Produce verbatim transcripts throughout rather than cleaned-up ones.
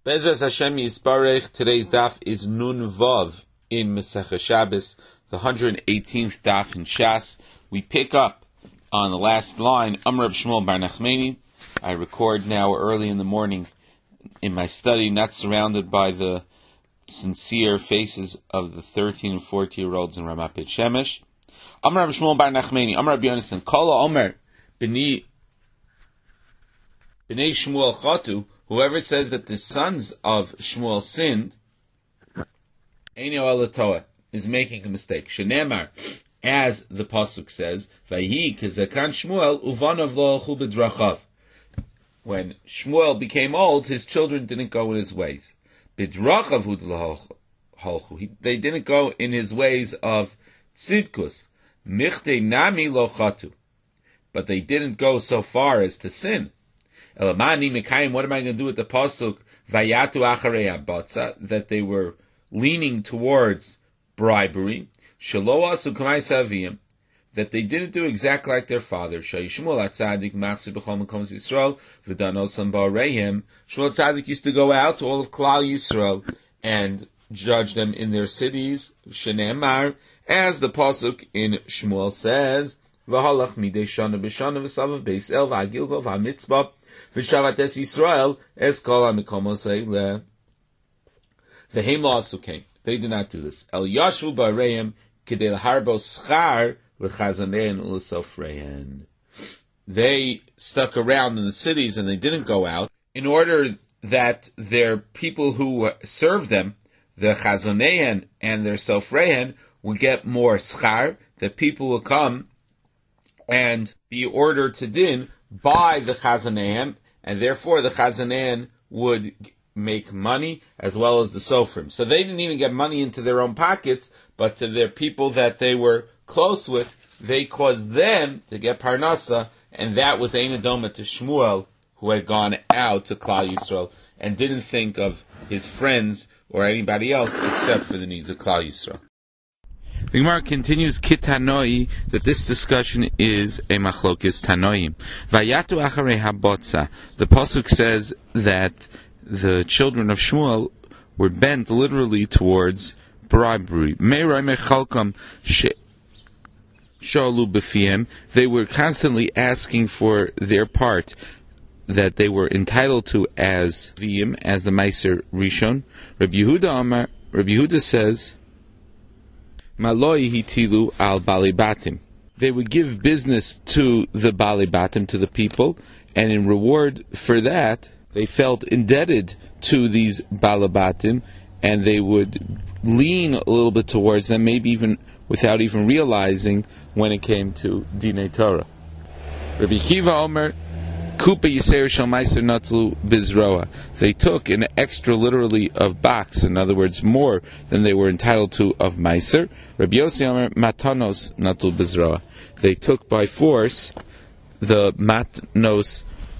Bezras Hashem Yisparech. Today's daf is Nun Vav in Masechah Shabbos, the one hundred eighteenth daf in Shas. We pick up on the last line, Amar Reb Shmuel bar Nachmani. I record now early in the morning in my study, not surrounded by the sincere faces of the thirteen and fourteen-year-olds in Ramat Beit Shemesh. Amar Reb Shmuel bar Nachmani, Amar Rabbi Yonasan, Kol Omer B'nei B'nei Shmuel Chatu. Whoever says that the sons of Shmuel sinned, Eino Elatoa, is making a mistake. Shenemar, as the pasuk says, Vayhi kezakan Shmuel uvanav lo alchu b'drachav. When Shmuel became old, his children didn't go in his ways. B'drachav hu halchu. They didn't go in his ways of tzidkus. Michte nami lo chatu. But they didn't go so far as to sin. Elamani Mekayim, what am I going to do with the pasuk Vayatu acharei habatza, that they were leaning towards bribery? Shelo asu k'may saviyim, that they didn't do exactly like their father. Shayishmuel atzadik machsu b'chol mekom Yisrael v'danosam ba'areihem. Shmuel atzadik used to go out to all of Klal Yisrael and judge them in their cities. Shenemar, as the pasuk in Shmuel says, V'halach midei shana b'shana v'savav beis el v'agilgo v'amitzvah V'shavates Yisrael es kol ha'mikomos haileh. V'heim lo asu kein. They did not do this. El yashu ba'areihem k'dei l'harbo schar l'chazanein u'l'sofreihen. They stuck around in the cities and they didn't go out in order that their people who served them, the chazanein and their sofreihen, would get more schar, that people will come and be ordered to din by the chazanein, and therefore the chazanein would make money as well as the sofrim. So they didn't even get money into their own pockets, but to their people that they were close with, they caused them to get parnasa, and that was ein adoma to Shmuel, who had gone out to Klal Yisrael and didn't think of his friends or anybody else except for the needs of Klal Yisrael. The Gemara continues, Kitanoi, that this discussion is a machlokes tanoim. Vayatu acharei habotza. The pasuk says that the children of Shmuel were bent literally towards bribery. Meiroi mechalkam shalu b'fiem. They were constantly asking for their part that they were entitled to as v'im, as the Meiser Rishon. Rabbi Yehuda Amar, Rabbi Yehuda says, Maloi hitilu al balibatim. They would give business to the balibatim, to the people, and in reward for that, they felt indebted to these balibatim, and they would lean a little bit towards them, maybe even without even realizing when it came to Dinei Torah. Rabbi Kiva Omer, Kupa Yisrael Shal Meiser Natlu Bizroa. They took an extra, literally, of box, in other words, more than they were entitled to of Meiser. Rabbi Yossi Omer Matanos Natlu Bizroa. They took by force the Matnos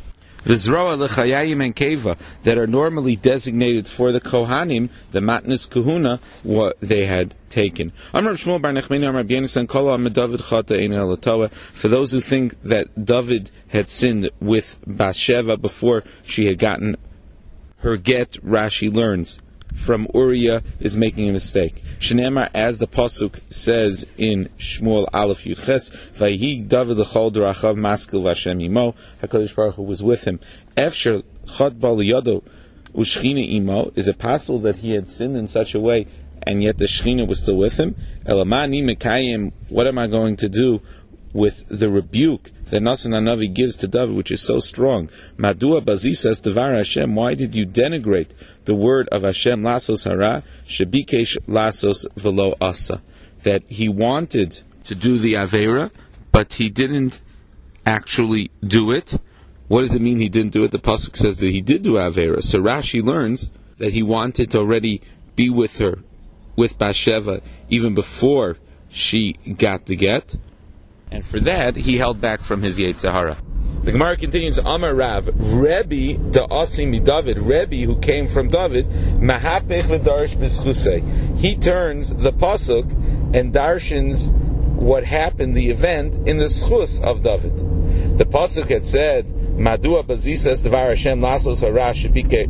Vizroa L'chayayim and Keva that are normally designated for the Kohanim, the Matnas Kahuna, what they had taken. Amar Shmuel bar Nachmani Amar Rabbi Yonasan Kol Ha'amid David Chata Ein Elatoa. For those who think that David had sinned with Bathsheba before she had gotten her get, Rashi learns from Uriah is making a mistake. Shenemar, as the pasuk says in Shmuel Aleph Yud Ches, Vayhi David l'chol d'rachav maskil v'Hashem imo. Hakadosh Baruch Hu was with him. Efshar chad bal yodo u'shchina imo. Is it possible that he had sinned in such a way and yet the Shechina was still with him? Elamani mekayim. What am I going to do with the rebuke that Nasan HaNavi gives to David, which is so strong? Madua bazisas devar Hashem. Why did you denigrate the word of Hashem? Lasos hara shebikesh lasos velo asa. That he wanted to do the avera, but he didn't actually do it. What does it mean he didn't do it? The pasuk says that he did do avera. So Rashi learns that he wanted to already be with her, with Bathsheba, even before she got the get. And for that, he held back from his Yetzer Hara. The Gemara continues, Amar Rav, Rebbe da Asim David, Rebbe who came from David, Mahapech v'darish b'schusei. He turns the pasuk and darshans what happened, the event, in the schus of David. The pasuk had said, Madua bazisas devar Hashem lasos hara shebike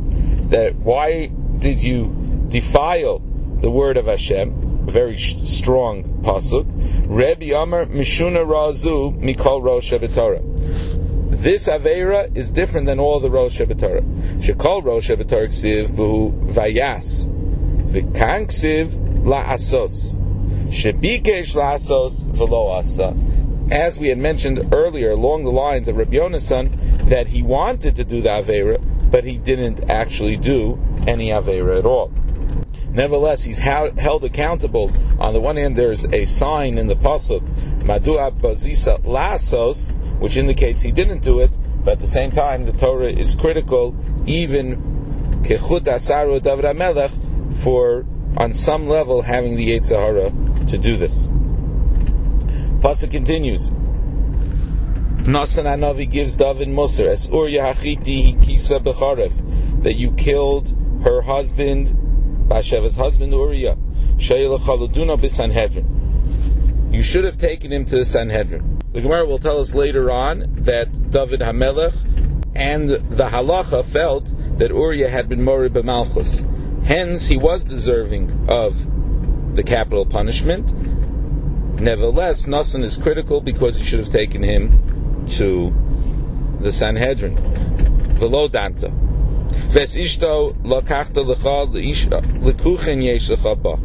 that why did you defile the word of Hashem? A very sh- strong pasuk. Rebbe Amar Mishuna Razu Mikol Rosh Hashanah. This Aveira is different than all the Rosh Hashanah. Shekol Rosh Hashanah ksiv v'hu vayas v'kan ksiv la'asos shebikesh la'asos v'lo asa. As we had mentioned earlier, along the lines of Rabbi Yonasan, that he wanted to do the Aveira, but he didn't actually do any Aveira at all. Nevertheless, he's held accountable. On the one hand, there's a sign in the pasuk, Madua Bazisa Lasos, which indicates he didn't do it, but at the same time, the Torah is critical, even Kechut Asaru David HaMelech, for, on some level, having the Yetzer Hara to do this. Pasuk continues. Nasan Hanavi gives David Musar, as Uriah Hachiti Kisa Becharev, that you killed her husband, Bathsheba's husband Uriah. Shayla Chaluduna b'Sanhedrin. You should have taken him to the Sanhedrin. The Gemara will tell us later on that David HaMelech and the Halacha felt that Uriah had been Morid b'Malchus. Hence, he was deserving of the capital punishment. Nevertheless, Nasan is critical because he should have taken him to the Sanhedrin. V'lo danta. Ves ishto lakachta lecha lekuchen yesh lecha ba.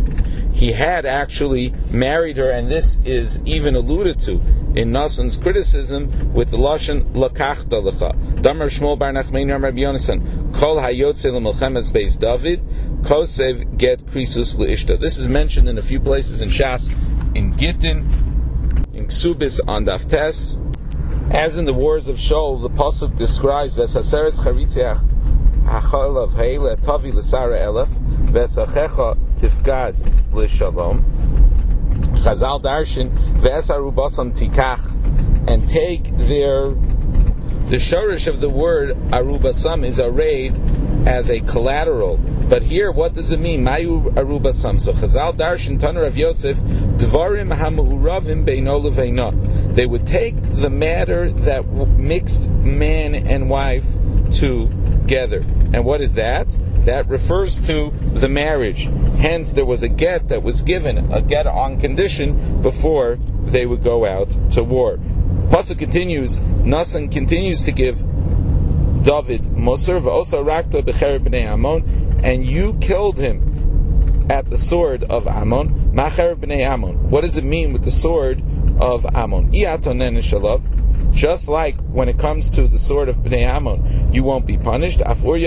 He had actually married her, and this is even alluded to in Nasan's criticism with the lashon lakachta lecha. Damar Shmuel bar Nachmani Amar Rabbi Yonasan kol hayotze lemelchemes beis David kosev get krisus leishta. This is mentioned in a few places in Shas, in Gittin, in Ksubis on Daftes. As in the wars of Shaul, the pasuk describes Vesaseres charitziach hachalav heile tavi l'sara elef vesachecha tifgad l'shalom. Chazal darshin vesaru basam tikach, and take their, the shorish of the word arubasam is arrayed as a collateral. But here, what does it mean? Mayu arubasam. So Chazal darshin Tanur of Yosef dvarim hamuravim beino leveino. They would take the matter that mixed man and wife together. And what is that? That refers to the marriage. Hence, there was a get that was given, a get on condition before they would go out to war. Pasuk continues, Nasan continues to give David Musar, v'osa rakta b'cher b'nei Ammon, and you killed him at the sword of Ammon, macher b'nei Ammon. What does it mean with the sword of Ammon? Just like when it comes to the sword of Bnei Ammon, you won't be punished.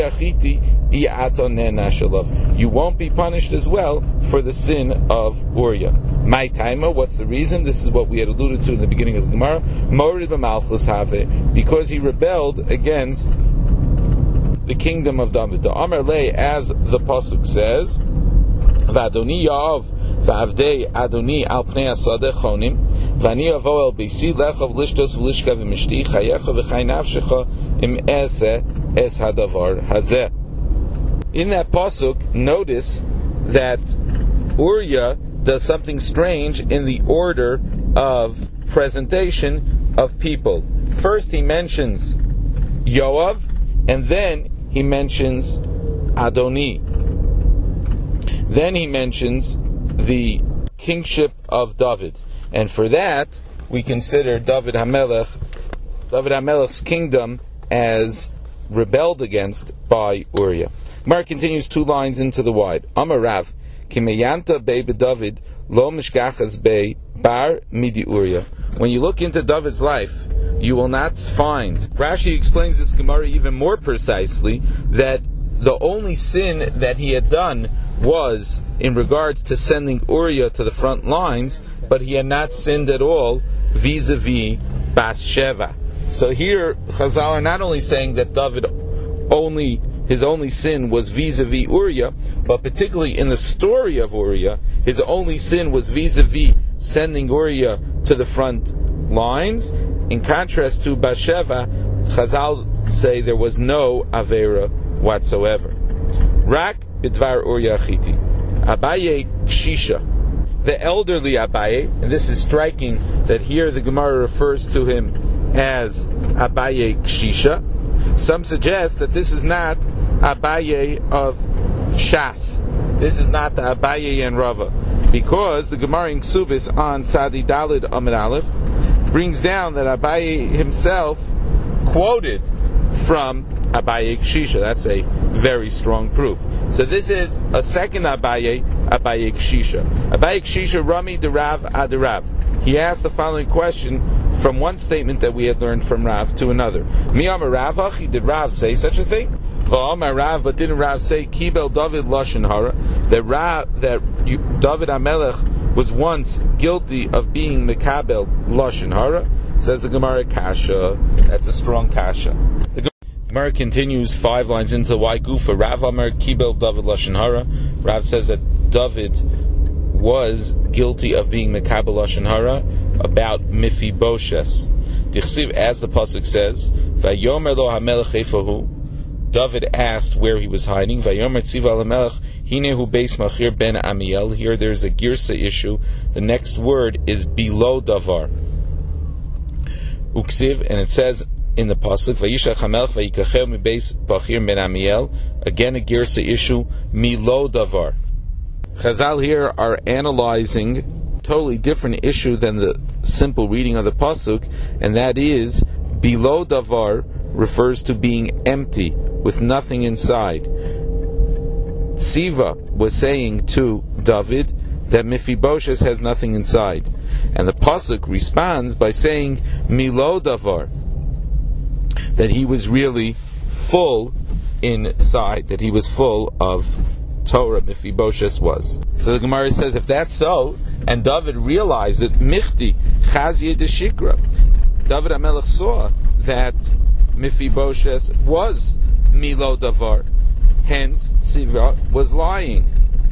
You won't be punished as well for the sin of Uriah. My timer, what's the reason? This is what we had alluded to in the beginning of the Gemara. Morid b'malchus have, because he rebelled against the kingdom of David. The Amar Lei, as the pasuk says, V'Adoni Yav v'Avdei Adoni al pnei asadeh chonim v'ani avo el beisi lechav lishtos v'lishka v'mishti chayecha v'chay nafshecha im ese es hadavar hazeh. In that pasuk, notice that Uriah does something strange in the order of presentation of people. First he mentions Yoav, and then he mentions Adoni. Then he mentions the kingship of David. And for that, we consider David HaMelech, David HaMelech's kingdom as rebelled against by Uriah. Gemara continues two lines into the wide. Amar Rav, Kimeyanta bei beDavid, lo mishkachas bei bar midi Uriah. When you look into David's life, you will not find. Rashi explains this Gemara even more precisely, that the only sin that he had done was in regards to sending Uriah to the front lines, but he had not sinned at all vis-a-vis Bathsheba. So here, Chazal are not only saying that David only, his only sin was vis-a-vis Uriah, but particularly in the story of Uriah, his only sin was vis-a-vis sending Uriah to the front lines. In contrast to Bathsheba, Chazal say there was no Avera whatsoever. Rak bidvar Uriah Chiti. Abaye Kshisha. The elderly Abaye, and this is striking that here the Gemara refers to him as Abaye Kshisha. Some suggest that this is not Abaye of Shas. This is not the Abaye and Rava, because the Gemara in Ksubis on Sadi Dalid Amid Aleph brings down that Abaye himself quoted from Abaye Kshisha. That's a very strong proof. So this is a second Abaye, Abaye Kshisha. Abaye Kshisha Rami de Rav ad Rav. He asked the following question from one statement that we had learned from Rav to another. Mi amar Ravachi, did Rav say such a thing? V'amar Rav, but didn't Rav say Kibel David Lashon Hara, that Rav, that you, David HaMelech was once guilty of being Mekabel Lashon Hara? Says the Gemara Kasha. That's a strong Kasha. The Gemara continues five lines into why Gufa. Rav Amar Kibel David Lashon Hara. Rav says that David was guilty of being Mekabel Lashon Hara about Mephibosheth. Dichsiv, as the pasuk says, Vayomer lo HaMelech efahu. David asked where he was hiding. Vayomer tziva HaMelech hinehu beis Machir ben Amiel. Here there's a girsa issue. The next word is below davar. Uksiv, and it says in the pasuk, Vayishach HaMelech vayikacheu mi beis Machir ben Amiel. Again a girsa issue, milo davar. Chazal here are analyzing a totally different issue than the simple reading of the pasuk, and that is below davar refers to being empty with nothing inside. Siva was saying to David that Mephibosheth has nothing inside, and the pasuk responds by saying milo davar, that he was really full inside, that he was full of Torah. Mephibosheth was. So the Gemara says, if that's so, and David realized that Michti Chazia de Shikra, David HaMelech saw that Mephibosheth was Milo Davar, hence Siva was lying.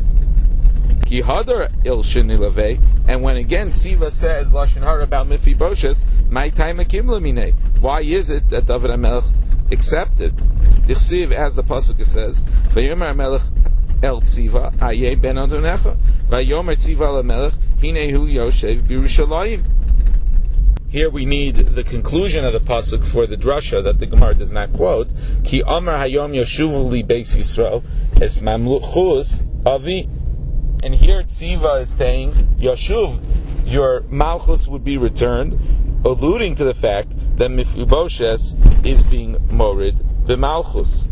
Ki hadar il shenilave, and when again Siva says Lashon Hara about Mephibosheth, my time akim lemine. Why is it that David HaMelech accepted? Dichsiv, as the pasuk says, Vayomer HaMelech El Tziva Aye ben Adonecha Vayomer Tziva LaMelech Hinehu Yoshev B'Yerushalayim. Here we need the conclusion of the pasuk for the drasha that the Gemara does not quote. Ki Amar Hayom Yoshuvu Li Beis Yisrael Es Mamluchus Avi. And here Tziva is saying Yoshuv, your malchus would be returned, alluding to the fact that Mephibosheth is being morid b'malchus.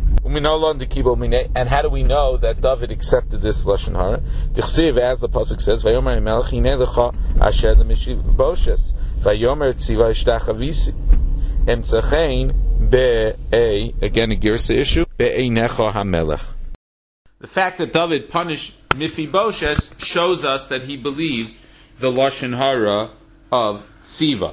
And how do we know that David accepted this Lashon Hara? Dichsiv, as the pasuk says, Vayomer HaMelech hinei lecha asher leMephibosheth Vayomer tziva ishtachavisi emtzachein be'ei, again a girsa issue, be'einecha HaMelech. The fact that David punished Mephibosheth shows us that he believed the Lashon Hara of Siva.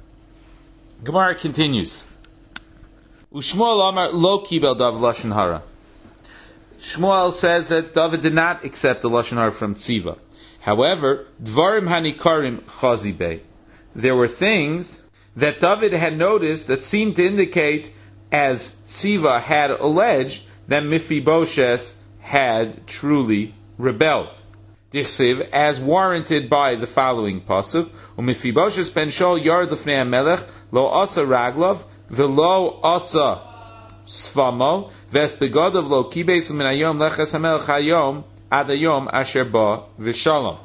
Gemara continues. Ushmuel Amar lo kibel David Lashon Hara. Shmuel says that David did not accept the Lashon Hara from Tziva. However, Dvarim Hanikarim Chazi Bey. There were things that David had noticed that seemed to indicate, as Tziva had alleged, that Mephibosheth had truly rebelled. Dichsiv, as warranted by the following pasuk, Mephibosheth ben Shaul yard lefnei HaMelech lo asa raglav v'lo asa svamo ves begodav lo kibeis min hayom leches HaMelech hayom ad hayom asher ba v'shalom.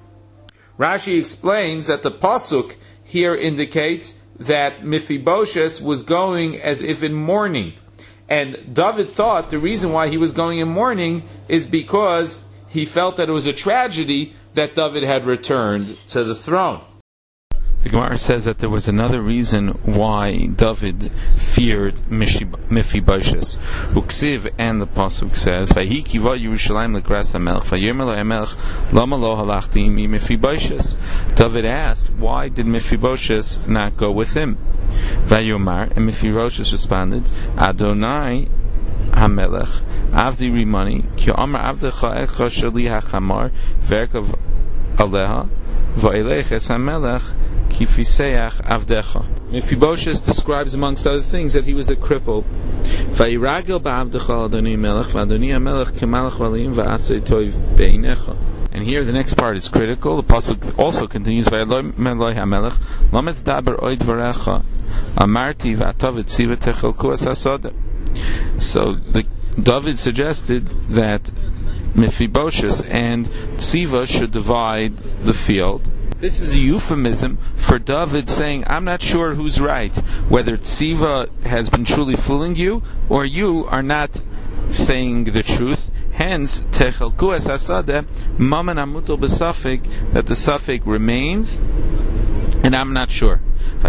Rashi explains that the pasuk here indicates that Mephibosheth was going as if in mourning, and David thought the reason why he was going in mourning is because he felt that it was a tragedy that David had returned to the throne. The Gemara says that there was another reason why David feared Mephibosheth. Uksiv, and the pasuk says, "Vayi kiva Yerushalayim lekras hamelech, vayomer lo hamelech lama lo halachti mi Mephibosheth." David asked, "Why did Mephibosheth not go with him?" Vayomar, and Mephibosheth responded, "Adonai Hamelech Avdi Rimani Ki Amar Avdecha Echa Shali HaChamar Verkav Aleha Va'eleches Hamelech Ki Fiseach Avdecha." Mephibosheth describes, amongst other things, that he was a cripple. Va'iragel Ba'avdecha Adonai Melech Va'adonai Hamelech Kemalech Valim Va'asei Toiv Beinecha. And here the next part is critical. The pasuk also continues, Va'eloi Meloi Hamelech Lamet Daber Oid Varecha Amarti Va'atav Etziva Techel Kuas Hasoda. So the David suggested that Mephibosheth and Tziva should divide the field. This is a euphemism for David saying, I'm not sure who's right, whether Tziva has been truly fooling you, or you are not saying the truth. Hence, Techelku es hasadeh, maman amuto b'safek, that the safek remains, and I'm not sure.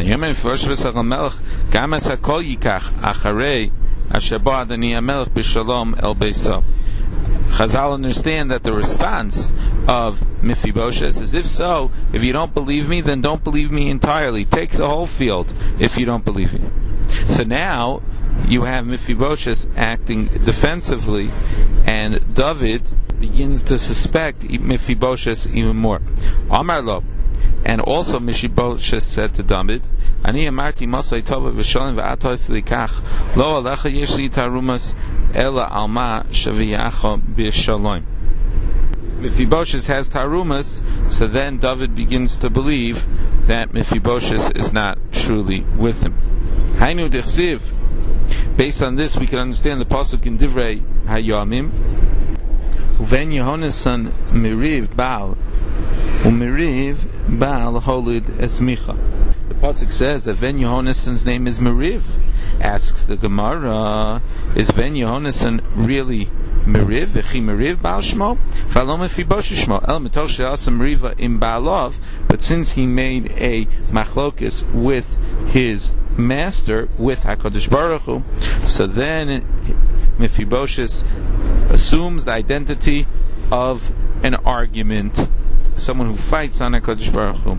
Chazal understand that the response of Mephibosheth is, if so, if you don't believe me, then don't believe me entirely. Take the whole field if you don't believe me. So now you have Mephibosheth acting defensively, and David begins to suspect Mephibosheth even more. Amar lo, and also Mephibosheth said to David, Ani amarti masay tova v'sholim v'atos likach lo alecha yesh li tarumas ela alma shaviyacha b'shalom. Mephibosheth has tarumas, so then David begins to believe that Mephibosheth is not truly with him. Hainu dechsiv. Based on this, we can understand the pasuk in Divrei Hayomim. Uven Yehonasan miriv Baal umiriv Baal holid esmicha. The pasuk says that Ven Yehonasan's name is Miriv. Asks the Gemara, is Ven Yehonasan really Miriv? V'chi Miriv Baal Shmo? V'alo Mephibosheth Shmo? El mitoch she'asa Miriva im Baalov. But since he made a machlokis with his master, with HaKadosh Baruch Hu, so then Mephibosheth assumes the identity of an argument, someone who fights on HaKadosh Baruch Hu.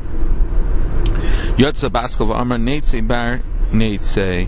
Yotza Baskov Amar Neitzei Bar Neitzei.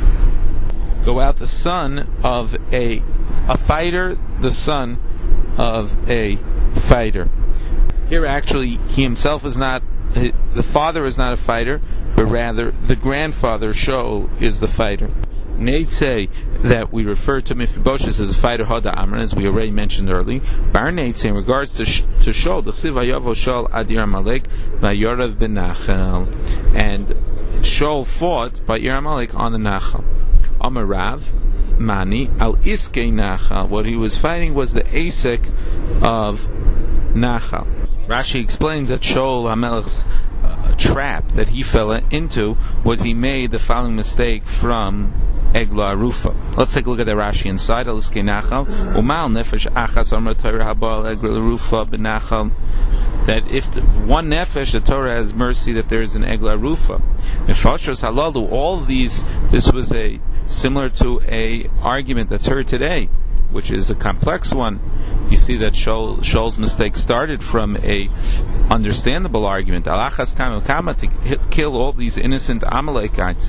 Go out the son of a a fighter, the son of a fighter. Here actually, he himself is not, the father is not a fighter, but rather the grandfather, Shaul, is the fighter. Neitzei, that we refer to Mephibosheth as a fighter, Hada Amran, as we already mentioned earlier. Bar Neitzei, in regards to, sh- to Shaul, the Chsiv Hayavo Shaul Adir Amalek, Vayorav ben Nachal. And Shaul fought by Ir Amalek on the Nachal. Amarav, Mani, Al Iskei Nachal. What he was fighting was the Asek of Nachal. Rashi explains that Shaul HaMelech's uh, trap that he fell into was he made the following mistake from Egla Rufa. Let's take a look at the Rashi inside. Al Iskei Nachal. Umal Nefesh Achas Amar Torah Habal Egla Rufa B'Nachal. That if the, one nefesh, the Torah has mercy that there is an Egla Rufa. Mefashos Halalu. All of these, this was a similar to a argument that's heard today, which is a complex one. You see that Shaul, Shaul's mistake started from a understandable argument, Alachas Kama Kama, to kill all these innocent Amalekites.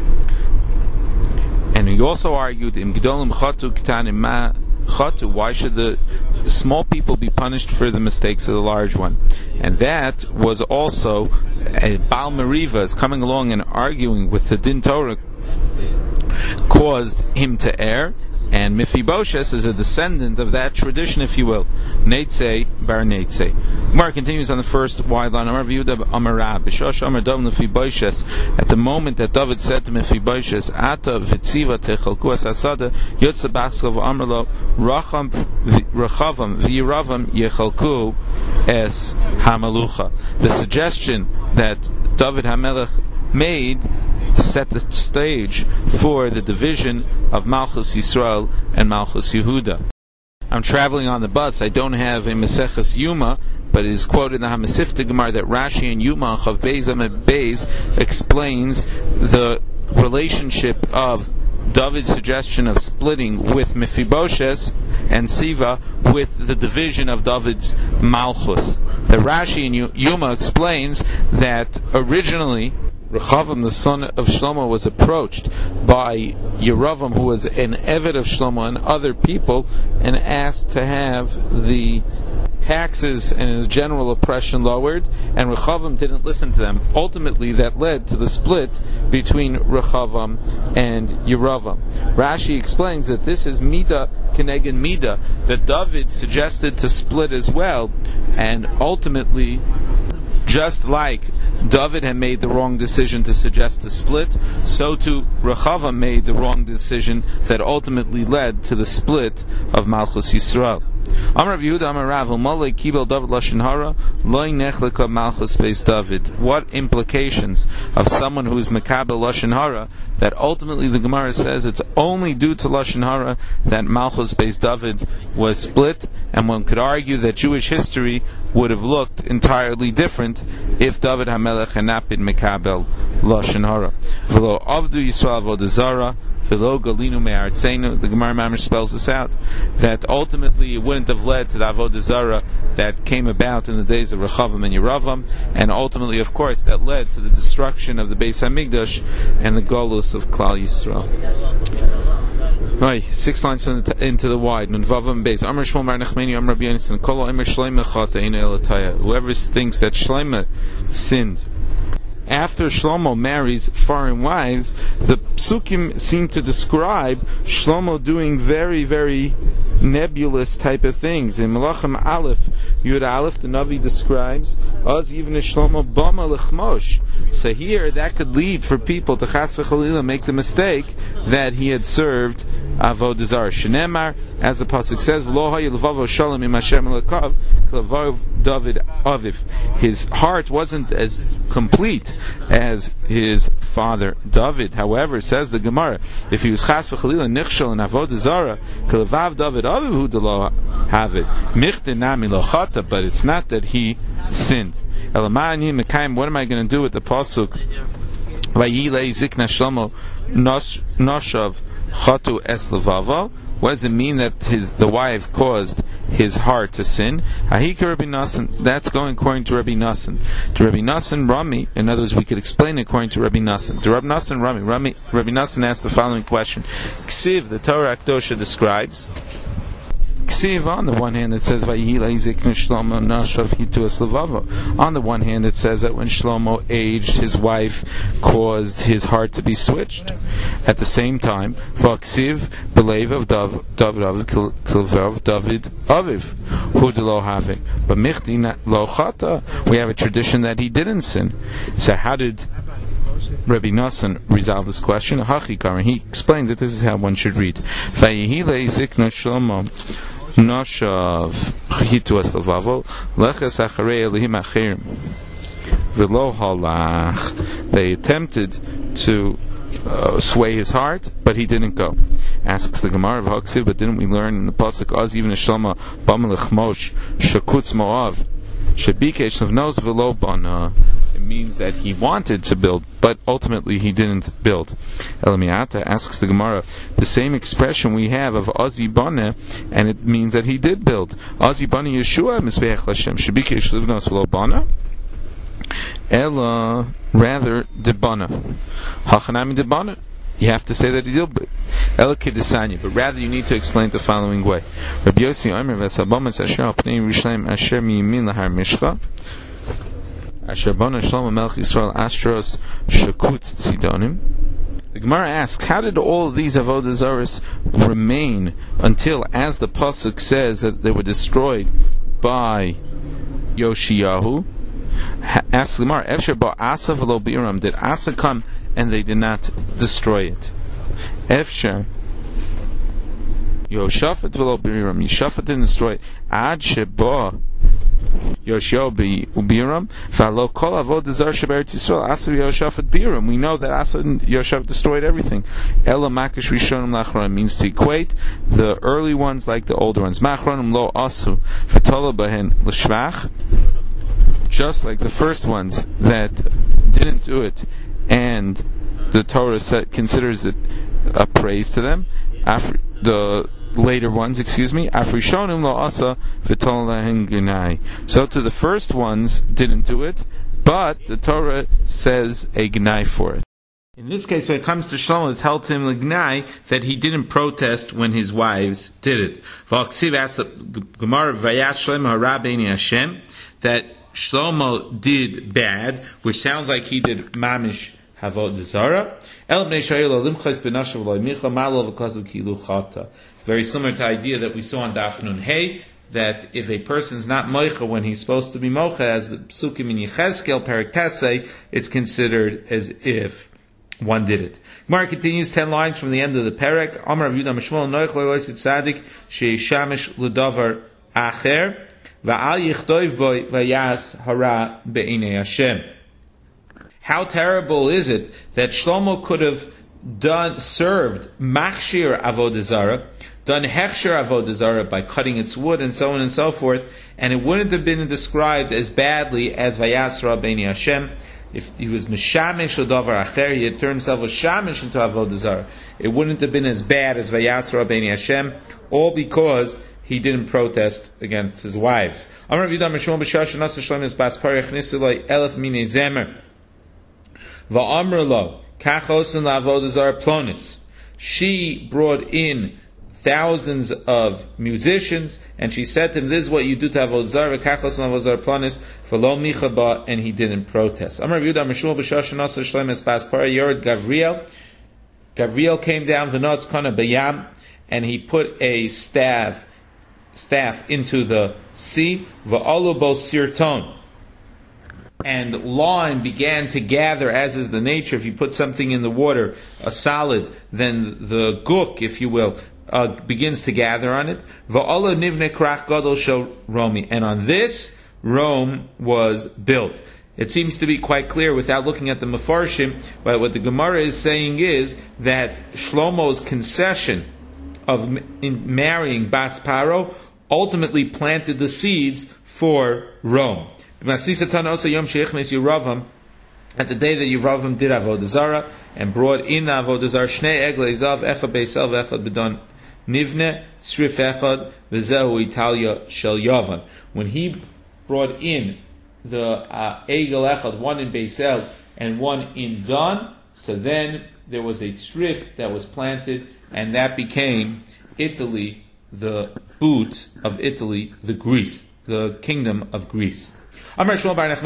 And he also argued, Im Gdolim Chatu Ktanim Ma Chatu, why should the small people be punished for the mistakes of the large one? And that was also a Baal Meriva is coming along and arguing with the Din Torah, caused him to err, and Mephibosheth is a descendant of that tradition, if you will. Neitzei bar Neitzei. Gemara continues on the first wide line. Amar Yehuda Amar Rab B'shosh Amar David Mephibosheth. At the moment that David said to Mephibosheth, Ata v'tziva techalku es hasada yotza baskov Amar lo racham rachavam v'yiravam yechalku es hamalucha. The suggestion that David HaMelech made to set the stage for the division of Malchus Yisrael and Malchus Yehuda. I'm traveling on the bus. I don't have a Maseches Yuma, but it is quoted in the Hamasifta Gemara that Rashi and Yuma Chav Beis Amid Beis explains the relationship of David's suggestion of splitting with Mephibosheth and Siva with the division of David's Malchus. The Rashi and Yuma explains that originally Rechavam, the son of Shlomo, was approached by Yeravam, who was an Eved of Shlomo, and other people, and asked to have the taxes and his general oppression lowered, and Rechavam didn't listen to them. Ultimately, that led to the split between Rechavam and Yeravam. Rashi explains that this is Mida Keneged Mida, that David suggested to split as well, and ultimately Just like David had made the wrong decision to suggest a split, so too Rechavam made the wrong decision that ultimately led to the split of Malchus Yisrael. Amar Yehuda Amar Rav Malay Kibel David Lashon Hara Loy Nechleka Malchus Beis David. What implications of someone who is Mekabel Lashon Hara that ultimately the Gemara says it's only due to Lashon Hara that Malchus Beis David was split, and one could argue that Jewish history would have looked entirely different if David HaMelech had not been Mekabel Lashon Hara. V'lo Avdu Yisrael Avodah Zarah V'lo Galinu Me'artzeinu. The Gemara Mamash spells this out, that ultimately it wouldn't have led to the Avodah Zarah that came about in the days of Rechavam and Yeravam, and ultimately, of course, that led to the destruction of the Beis HaMikdash and the Golus of Klal Yisrael. Right, six lines from the t- into the wide. Nunvavam Beis. Amar Shmuel Bar Nachmani Amar Rabbi Yonasan Kol Amar Shloimeh Chata Eina Elataya. Whoever thinks that Shloimeh sinned after Shlomo marries foreign wives, the psukim seem to describe Shlomo doing very, very nebulous type of things. In Malachim Aleph, Yud Aleph, the Navi describes Oz even Shlomo Bama Lechmosh. So here, that could lead for people to Chas v'Chalila make the mistake that he had served Avodah Zarah. Shenemar, as the pasuk says, V'lo haya levavo shalom im Hashem elakav k'levov David aviv. His heart wasn't as complete as his father David. However, says the Gemara, if he was chas v'chalila nichshel in Avodah Zarah k'levav David aviv hu delo have it michte nami lo chata, but it's not that he sinned. Elamani mekayim. What am I going to do with the pasuk? Vayilei zikna shlomo noshav chatu es levavo. What does it mean that his, the wife caused his heart to sin? Ahika Rabbi Nassan. That's going according to Rabbi Nassan. To Rabbi Nassan Rami, in other words, we could explain it according to Rabbi Nassan. To Rabbi Nassan Rami, Rami Rabbi Nassan asked the following question. Ksiv, the Torah Akdosha describes. Ksiv, on the one hand it says Shlomo nashav hitu es levavo. On the one hand it says that when Shlomo aged, his wife caused his heart to be switched. At the same time, Vaksiv belev of David Kilvav David Aviv hu delo have. But michti lo chata, we have a tradition that he didn't sin. So how did Rabbi Nassan resolve this question? Hachikar, he explained that this is how one should read. Vayihile zikna Shlomo Noshav chitu es levavo leches acharei elihim achirim v'lo halach. They attempted to uh, sway his heart, but he didn't go. Asks the Gemara of Haksiv, but didn't we learn in the pasuk Oz even Shlomo b'malech mosh shakutz moav shebikesh levnos v'lo bana? It means that he wanted to build, but ultimately he didn't build. Elamiata asks the Gemara, the same expression we have of Ozi Bane, and it means that he did build. Ozi Bane Yeshua Mizbeach Lashem Shebikesh Livnos V'lo Bana Ella, rather Debana Hachanami Debana. You have to say that he did build. Ella Kedesanya, but rather you need to explain it the following way. Rabbi Yossi Omer V'Sabamas Asher Apnei Yerushalayim Asher Miyimin Lahar Mishcha Asher Bona Shlomo Melech Yisrael Astros Shakut Tzidonim. The Gemara asks, how did all of these Avodah Zaros remain until, as the pasuk says, that they were destroyed by Yoshiyahu? Asks the Gemara, Efsher ba Asa v'lo biram, did Asa come and they did not destroy it? Efsher Yoshafat v'lo biram, Yoshafat didn't destroy it. Ad sheba Yoshio Biram, Valo Kol Avodah Zarah Sheberetz Yisrael, Asa Yoshafat Biram. We know that Asa and Yoshafat destroyed everything. Ela Makish Rishonim Lachronim means to equate the early ones like the older ones. Machronim Lo Asu, V'tola Bahen L'Shvach, just like the first ones that didn't do it, and the Torah set, considers it a praise to them. After the later ones, excuse me, Afrishonim lo asa v'tol lahen gnai. So to the first ones didn't do it, but the Torah says a gnai for it. In this case, when it comes to Shlomo, it's held to him the gnai that he didn't protest when his wives did it. V'aksiv asks the Gemara Vayash Shlomo hara b'nei Hashem, that Shlomo did bad, which sounds like he did mamish Avodah Zarah. El bnei Shayil limchas b'nashav loy micha malo v'kazu kilu chata. Very similar to the idea that we saw on Daf Nun Hey, that if a person's not moicha when he's supposed to be mocha, as the psukim in Yechezkel, Perek Tes say, it's considered as if one did it. Gemara continues ten lines from the end of the Perek. Amar Rav Yudah Mishmol Noich Loilois Tzadik Sheishamish L'Davar Acher Va'al Yichtoiv Boi Vayas Hara Be'inei Hashem. How terrible is it that Shlomo could have done served machshir avodah zarah, done hechsher avodah zarah by cutting its wood and so on and so forth, and it wouldn't have been described as badly as Vayas Hara Be'inei Hashem. If he was mishamish l'davar acher, he had turned himself a shamish into avodah zarah. It wouldn't have been as bad as Vayas Hara Be'inei Hashem, all because he didn't protest against his wives. Amar Rav Yudah Mishmol b'shar shenas Shlomo bas parah chnisu lo elef minei zemer va'amr lo kach osin la'avodah zarah plonis. She brought in thousands of musicians, and she said to him, "This is what you do to avodah zarah, kach osin la'avodah zarah plonis for lo michaba," and he didn't protest. Amar Rav Yudah Mishmol b'shar shenas Shlomo bas parah yored Gavriel. Gavriel came down v'notz kana bayam, and he put a staff staff into the sea, va'alubo sirton, and lime began to gather, as is the nature. If you put something in the water, a solid, then the guk, if you will, uh, begins to gather on it. Va'ala nivne krach gadol shel Romi, and on this, Rome was built. It seems to be quite clear, without looking at the Mefarshim, but what the Gemara is saying is that Shlomo's concession of in marrying Bas Paro ultimately planted the seeds for Rome. At the day that Yeravam did Avodah Zarah and brought in the Avodah Zarah, Shnei Eglei Zav, Echad Beisel, Echad B'don Nivne, Srif Echad, V'zehu Italia Shel Yavan. When he brought in the uh, Egel Echad, one in Beisel and one in Don, so then there was a Srif that was planted, and that became Italy, the boot of Italy, the Greece, the kingdom of Greece. Those who think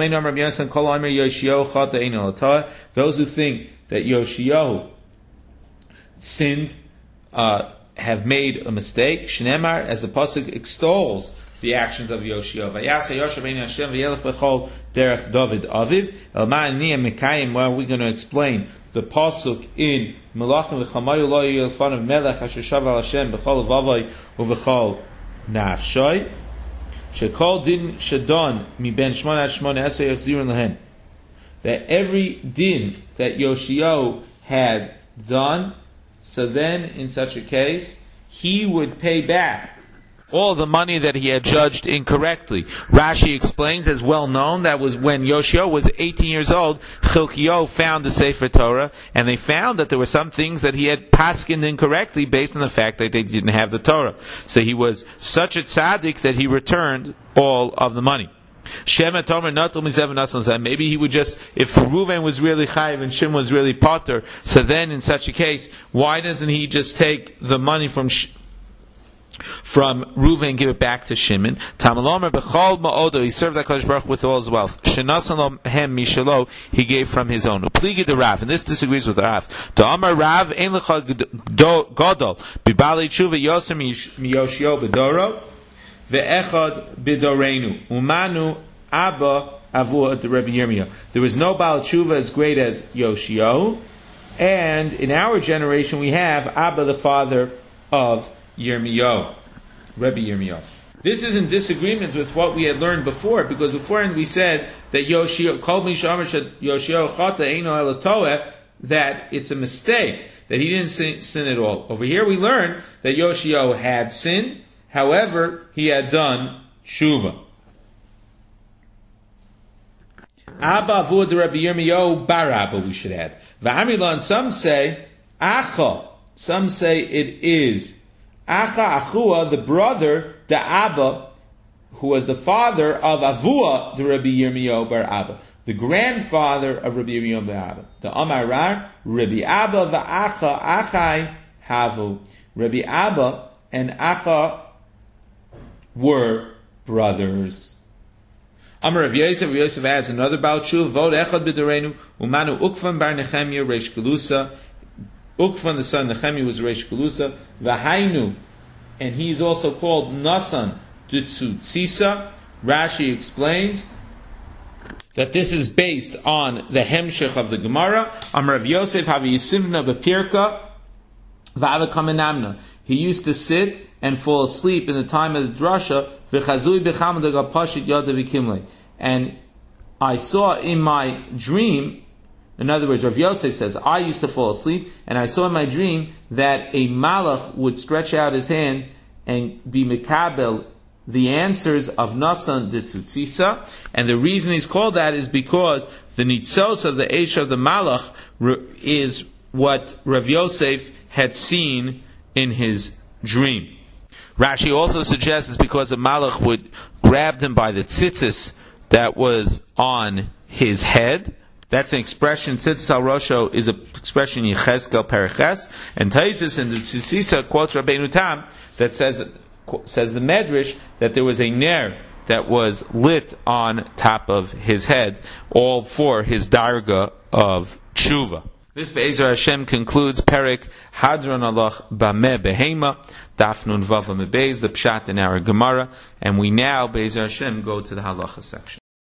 that Yoshiyahu sinned, uh, have made a mistake. Shnemar, as the pasuk extols the actions of Yoshiyahu. Well, we're going to explain the pasuk in Melachim v'chamayu lo yilfan of Melech asher shav al Hashem b'chol vavai uv'chol nafshay shekol din shadon mi ben shmona shmona esrei yachzirun lehen, that every din that Yoshiyahu had done, so then in such a case he would pay back all the money that he had judged incorrectly. Rashi explains, as well known, that was when Yoshiyahu was eighteen years old, Chilkiyahu found the Sefer Torah, and they found that there were some things that he had paskined incorrectly based on the fact that they didn't have the Torah. So he was such a tzaddik that he returned all of the money. Shema Tomer Natul Mizev Nasan. Maybe he would just, if Reuven was really chayiv and Shimon was really potter, so then in such a case, why doesn't he just take the money from Sh- from Reuven and give it back to Shimon? Tamalomer bechol ma'odo, he served HaKadosh Baruch with all his wealth. Shenasan hem mishalo, he gave from his own. Upligi the Rav, and this disagrees with the Rav. To Amar Rav, ein lecha godol, bibali tshuva yosem miyoshio bedoro, ve'echad bidorenu, umanu abba avu at Rebbe Yirmiyah. There was no Baal Tshuva as great as Yoshio, and in our generation we have Abba, the father of Yirmiyahu, Rebbe Yirmiyahu. This is in disagreement with what we had learned before, because beforehand we said that Yoshio, Kol Mi Shomer Yoshio Chata Eino Elatoeh, that it's a mistake, that he didn't sin, sin at all. Over here we learn that Yoshio had sinned, however, he had done Tshuva. Abba Avud Rebbe Yirmiyahu Bar Abba, we should add. V'amilan, some say Acha, some say it is Acha Achua, the brother, the Abba, who was the father of Avua, the Rabbi Yirmiyahu bar Abba, the grandfather of Rabbi Yirmiyahu bar Abba. The Amarar, Rabbi Abba va'acha achai havu. Rabbi Abba and Acha were brothers. Amar Rav Yosef, Rav Yosef adds another Baal Tshuva, Vod echad b'dorenu, umanu Ukvan bar Nechemia reish Gelusa. Ukvan, the son of Nechemia, was reish Gelusa. V'hainu, and he's also called Nasan Ditzutzisa. Rashi explains that this is based on the Hemshech of the Gemara. Amar Rav Yosef Havi Yisimna B'Pirka V'Ava Kamenamna. He used to sit and fall asleep in the time of the drasha. V'Chazui B'Chamad Pashit Yada V'Kimle. And I saw in my dream, in other words, Rav Yosef says, I used to fall asleep, and I saw in my dream that a malach would stretch out his hand and be mekabel the answers of Nasan de Tzutzisa, and the reason he's called that is because the nitzos of the Eish of the Malach is what Rav Yosef had seen in his dream. Rashi also suggests it's because the Malach would grab him by the tzitzis that was on his head. That's an expression, tzitzis al rosho is an expression Yechezkel Periches, and Taisus and the Tzutzisa quotes Rabbeinu Tam that says says the Medrash that there was a ner that was lit on top of his head, all for his darga of tshuva. This Be'ezer Hashem concludes Perek Hadron Alach Bameh Behema Daf Nun Vav Amebez, the Pshat in our Gemara, and we now Be'ezer Hashem go to the halacha section.